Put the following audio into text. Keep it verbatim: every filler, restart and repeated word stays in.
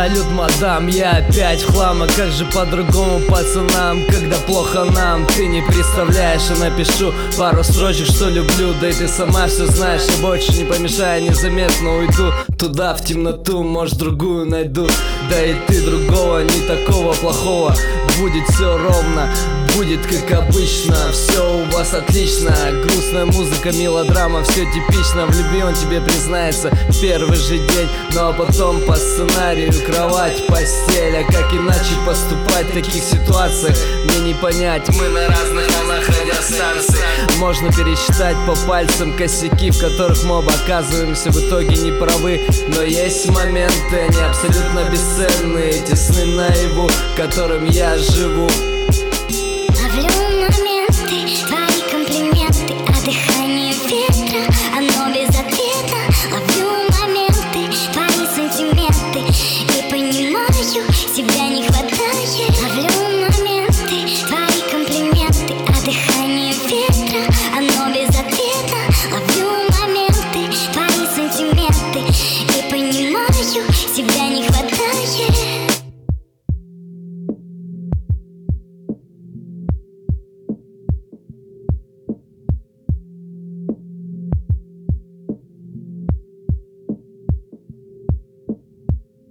Салют, мадам, я опять в хлам. А как же по-другому пацанам, когда плохо нам? Ты не представляешь, я напишу пару строчек, что люблю. Да и ты сама все знаешь, я больше не помешаю, незаметно уйду туда, в темноту, может другую найду. Да и ты другого, не такого плохого. Будет все ровно, будет как обычно. Все у вас отлично. Грустная музыка, мелодрама, все типично. В любви он тебе признается в первый же день. Ну а потом по сценарию кровать, постель. А как иначе поступать в таких ситуациях? Мне не понять, мы на разных волнах радиостанций. Можно пересчитать по пальцам косяки, в которых мы оба оказываемся в итоге неправы. Но есть моменты, они абсолютно бесценные. Эти сны наяву, которым я живу.